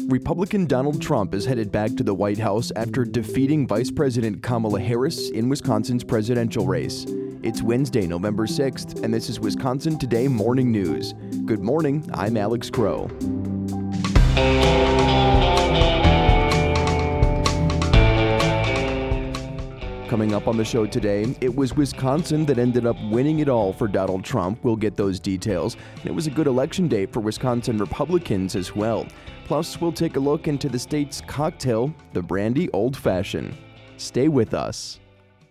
Republican Donald Trump is headed back to the White House after defeating Vice President Kamala Harris in Wisconsin's presidential race. It's Wednesday, November 6th, and this is Wisconsin Today Morning News. Good morning, I'm Alex Crow. Coming up on the show today, it was Wisconsin that ended up winning it all for Donald Trump. We'll get those details. And it was a good election day for Wisconsin Republicans as well. Plus, we'll take a look into the state's cocktail, the Brandy Old Fashioned. Stay with us.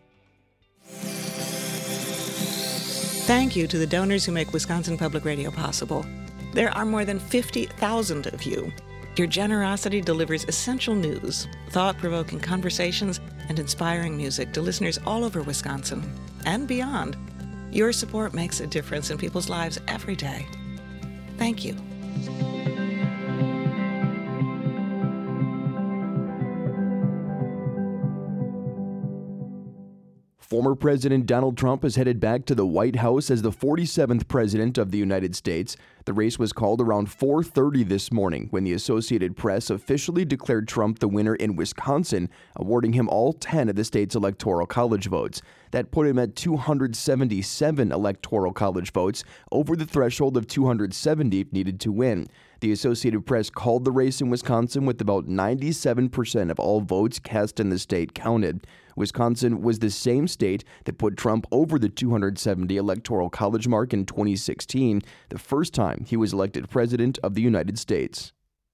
Thank you to the donors who make Wisconsin Public Radio possible. There are more than 50,000 of you. Your generosity delivers essential news, thought-provoking conversations, and inspiring music to listeners all over Wisconsin and beyond. Your support makes a difference in people's lives every day. Thank you. Former President Donald Trump is headed back to the White House as the 47th President of the United States. The race was called around 4:30 this morning when the Associated Press officially declared Trump the winner in Wisconsin, awarding him all 10 of the state's Electoral College votes. That put him at 277 Electoral College votes, over the threshold of 270 needed to win. The Associated Press called the race in Wisconsin with about 97% of all votes cast in the state counted. Wisconsin was the same state that put Trump over the 270 Electoral College mark in 2016, the first time he was elected president of the United States.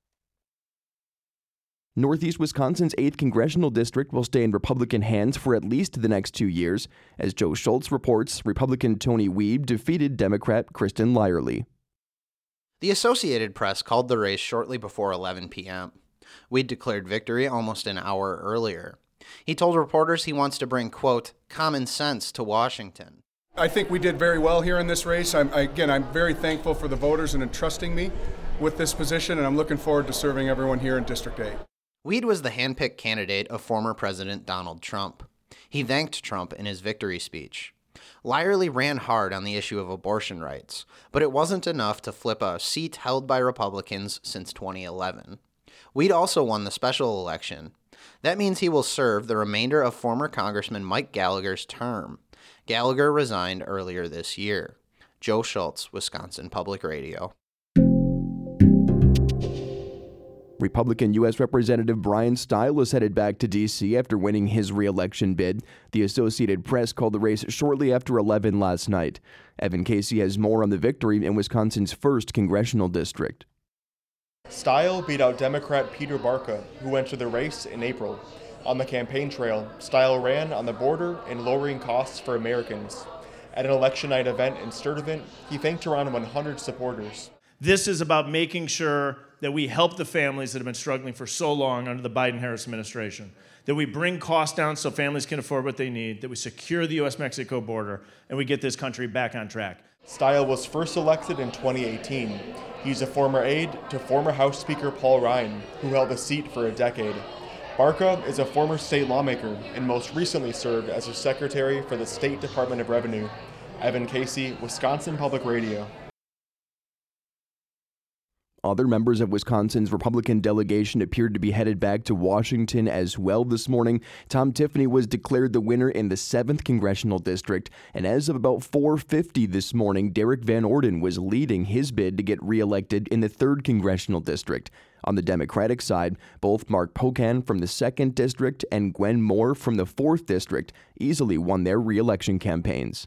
Northeast Wisconsin's 8th Congressional District will stay in Republican hands for at least the next 2 years. As Joe Schultz reports, Republican Tony Wiebe defeated Democrat Kristen Lyerly. The Associated Press called the race shortly before 11 p.m. Wiebe declared victory almost an hour earlier. He told reporters he wants to bring, quote, common sense to Washington. I think we did very well here in this race. I'm very thankful for the voters in entrusting me with this position, and I'm looking forward to serving everyone here in District 8. Wiebe was the handpicked candidate of former President Donald Trump. He thanked Trump in his victory speech. Lyerly ran hard on the issue of abortion rights, but it wasn't enough to flip a seat held by Republicans since 2011. Wiebe also won the special election. That means he will serve the remainder of former Congressman Mike Gallagher's term. Gallagher resigned earlier this year. Joe Schultz, Wisconsin Public Radio. Republican U.S. Representative Brian Steil is headed back to D.C. after winning his re-election bid. The Associated Press called the race shortly after 11 last night. Evan Casey has more on the victory in Wisconsin's 1st Congressional District. Steil beat out Democrat Peter Barca, who entered the race in April. On the campaign trail, Steil ran on the border and lowering costs for Americans. At an election night event in Sturtevant, he thanked around 100 supporters. This is about making sure that we help the families that have been struggling for so long under the Biden-Harris administration, that we bring costs down so families can afford what they need, that we secure the U.S.-Mexico border, and we get this country back on track. Steil was first elected in 2018. He's a former aide to former House Speaker Paul Ryan, who held the seat for a decade. Barca is a former state lawmaker and most recently served as a secretary for the State Department of Revenue. Evan Casey, Wisconsin Public Radio. Other members of Wisconsin's Republican delegation appeared to be headed back to Washington as well this morning. Tom Tiffany was declared the winner in the 7th Congressional District, and as of about 4:50 this morning, Derek Van Orden was leading his bid to get reelected in the 3rd Congressional District. On the Democratic side, both Mark Pocan from the 2nd District and Gwen Moore from the 4th District easily won their reelection campaigns.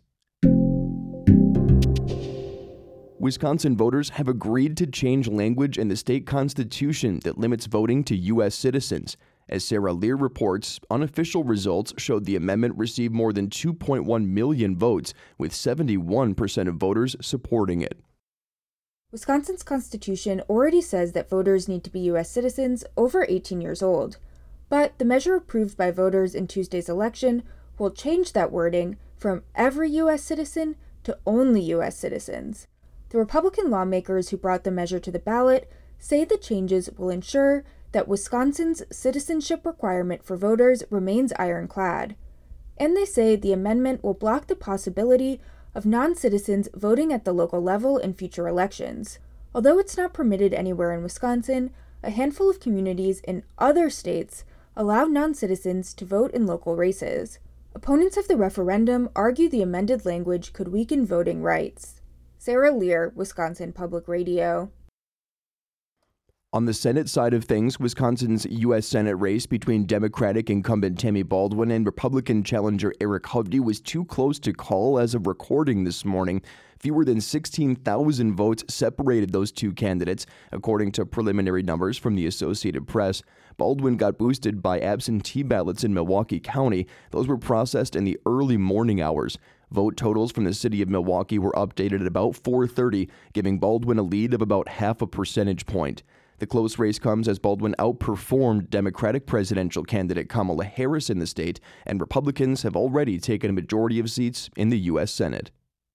Wisconsin voters have agreed to change language in the state constitution that limits voting to U.S. citizens. As Sarah Lear reports, unofficial results showed the amendment received more than 2.1 million votes, with 71% of voters supporting it. Wisconsin's constitution already says that voters need to be U.S. citizens over 18 years old. But the measure approved by voters in Tuesday's election will change that wording from every U.S. citizen to only U.S. citizens. The Republican lawmakers who brought the measure to the ballot say the changes will ensure that Wisconsin's citizenship requirement for voters remains ironclad. And they say the amendment will block the possibility of non-citizens voting at the local level in future elections. Although it's not permitted anywhere in Wisconsin, a handful of communities in other states allow non-citizens to vote in local races. Opponents of the referendum argue the amended language could weaken voting rights. Sarah Lear, Wisconsin Public Radio. On the Senate side of things, Wisconsin's U.S. Senate race between Democratic incumbent Tammy Baldwin and Republican challenger Eric Hovde was too close to call as of recording this morning. Fewer than 16,000 votes separated those two candidates, according to preliminary numbers from the Associated Press. Baldwin got boosted by absentee ballots in Milwaukee County. Those were processed in the early morning hours. Vote totals from the city of Milwaukee were updated at about 4:30, giving Baldwin a lead of about half a percentage point. The close race comes as Baldwin outperformed Democratic presidential candidate Kamala Harris in the state, and Republicans have already taken a majority of seats in the U.S. Senate.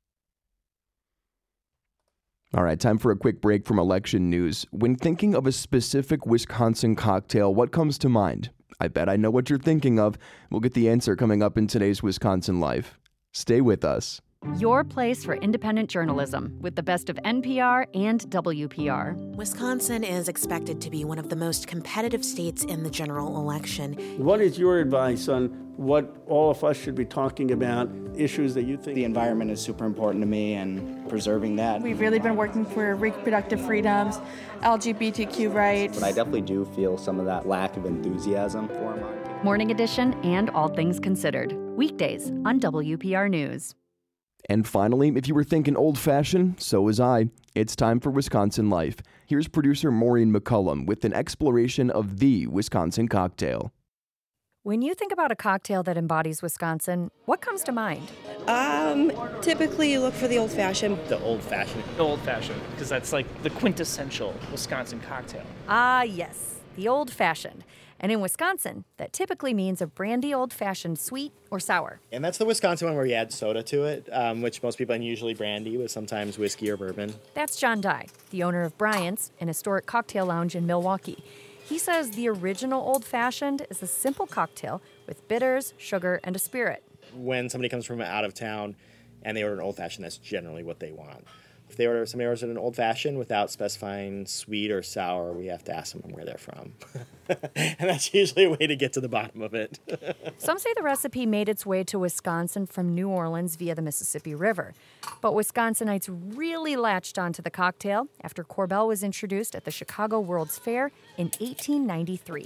All right, time for a quick break from election news. When thinking of a specific Wisconsin cocktail, what comes to mind? I bet I know what you're thinking of. We'll get the answer coming up in today's Wisconsin Life. Stay with us. Your place for independent journalism with the best of NPR and WPR. Wisconsin is expected to be one of the most competitive states in the general election. What is your advice on what all of us should be talking about, issues that you think? The environment is super important to me and preserving that. We've really been working for reproductive freedoms, LGBTQ rights. But I definitely do feel some of that lack of enthusiasm for them. Morning Edition and All Things Considered. Weekdays on WPR News. And finally, if you were thinking old-fashioned, so was I. It's time for Wisconsin Life. Here's producer Maureen McCullum with an exploration of the Wisconsin cocktail. When you think about a cocktail that embodies Wisconsin, what comes to mind? Typically you look for the old-fashioned. The old-fashioned. The old-fashioned, because that's like the quintessential Wisconsin cocktail. Ah, yes, the old-fashioned. And in Wisconsin, that typically means a brandy old-fashioned sweet or sour. And that's the Wisconsin one where you add soda to it, which most people usually brandy with sometimes whiskey or bourbon. That's John Dye, the owner of Bryant's, an historic cocktail lounge in Milwaukee. He says the original old-fashioned is a simple cocktail with bitters, sugar, and a spirit. When somebody comes from out of town and they order an old-fashioned, that's generally what they want. If somebody orders an old-fashioned without specifying sweet or sour, we have to ask them where they're from. And that's usually a way to get to the bottom of it. Some say the recipe made its way to Wisconsin from New Orleans via the Mississippi River. But Wisconsinites really latched onto the cocktail after Korbel was introduced at the Chicago World's Fair in 1893.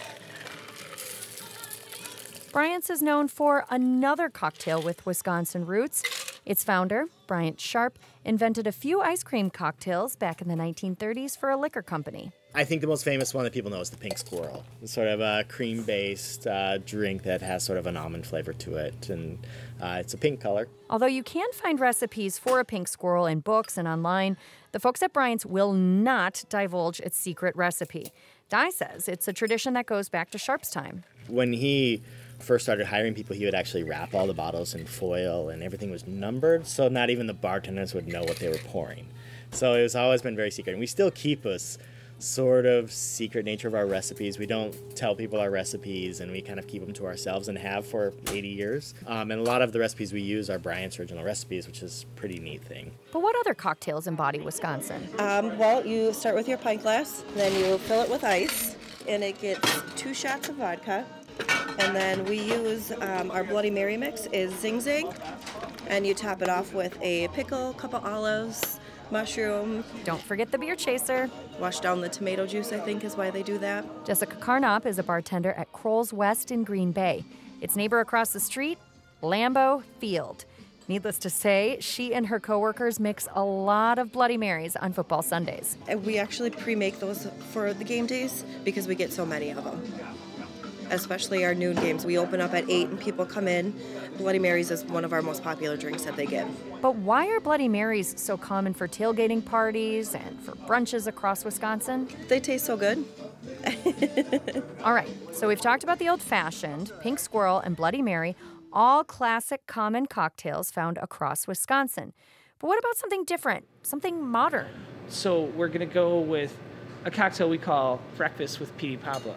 Bryant's is known for another cocktail with Wisconsin roots. Its founder, Bryant Sharp, invented a few ice cream cocktails back in the 1930s for a liquor company. I think the most famous one that people know is the Pink Squirrel. It's sort of a cream-based drink that has sort of an almond flavor to it, and it's a pink color. Although you can find recipes for a Pink Squirrel in books and online, the folks at Bryant's will not divulge its secret recipe. Dye says it's a tradition that goes back to Sharp's time. When he first started hiring people, he would actually wrap all the bottles in foil, and everything was numbered, so not even the bartenders would know what they were pouring. So it was always been very secret, and we still keep us sort of secret nature of our recipes. We don't tell people our recipes, and we kind of keep them to ourselves and have for 80 years. And a lot of the recipes we use are Bryant's original recipes, which is a pretty neat thing. But what other cocktails embody Wisconsin? Well, you start with your pint glass, then you fill it with ice, and it gets 2 shots of vodka. And then we use our Bloody Mary mix is Zing Zing, and you top it off with a pickle, couple olives, mushroom. Don't forget the beer chaser. Wash down the tomato juice, I think, is why they do that. Jessica Carnop is a bartender at Kroll's West in Green Bay. Its neighbor across the street, Lambeau Field. Needless to say, she and her coworkers mix a lot of Bloody Marys on football Sundays. And we actually pre-make those for the game days because we get so many of them. Especially our noon games. We open up at 8 and people come in. Bloody Marys is one of our most popular drinks that they get. But why are Bloody Marys so common for tailgating parties and for brunches across Wisconsin? They taste so good. All right, so we've talked about the old-fashioned, Pink Squirrel, and Bloody Mary, all classic common cocktails found across Wisconsin. But what about something different, something modern? So we're going to go with a cocktail we call Breakfast with Petey Pablo.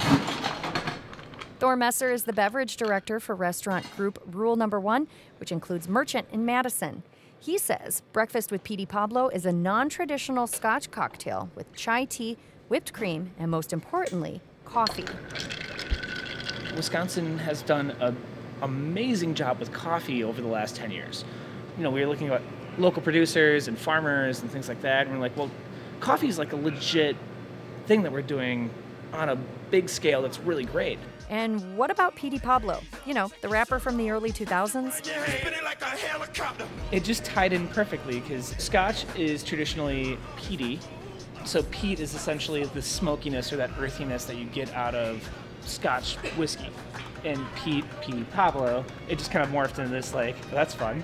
Thor Messer is the beverage director for restaurant group Rule No. 1, which includes Merchant in Madison. He says Breakfast with Petey Pablo is a non-traditional Scotch cocktail with chai tea, whipped cream, and most importantly, coffee. Wisconsin has done an amazing job with coffee over the last 10 years. We were looking at local producers and farmers and things like that, and we're like, well, coffee is like a legit thing that we're doing on a big scale that's really great. And what about Petey Pablo? The rapper from the early 2000s? It just tied in perfectly because Scotch is traditionally peaty. So peat is essentially the smokiness or that earthiness that you get out of Scotch whiskey. And Petey Pablo, it just kind of morphed into this that's fun.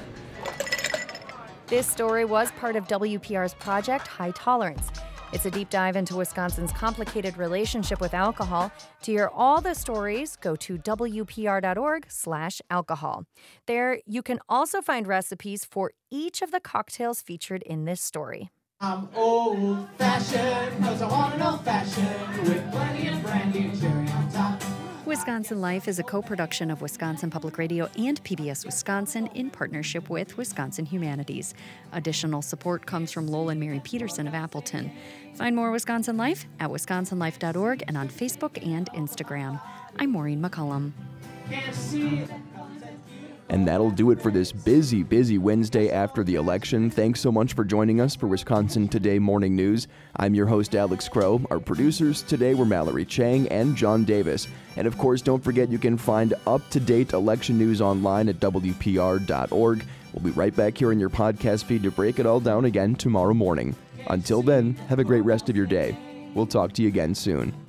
This story was part of WPR's project High Tolerance. It's a deep dive into Wisconsin's complicated relationship with alcohol. To hear all the stories, go to wpr.org/alcohol. There, you can also find recipes for each of the cocktails featured in this story. I'm old-fashioned, 'cause I want an old-fashioned with plenty of brandy and cherry on top. Wisconsin Life is a co-production of Wisconsin Public Radio and PBS Wisconsin in partnership with Wisconsin Humanities. Additional support comes from Lowell and Mary Peterson of Appleton. Find more Wisconsin Life at wisconsinlife.org and on Facebook and Instagram. I'm Maureen McCullum. Can't see. And that'll do it for this busy Wednesday after the election. Thanks so much for joining us for Wisconsin Today Morning News. I'm your host, Alex Crow. Our producers today were Mallory Chang and John Davis. And of course, don't forget you can find up-to-date election news online at WPR.org. We'll be right back here in your podcast feed to break it all down again tomorrow morning. Until then, have a great rest of your day. We'll talk to you again soon.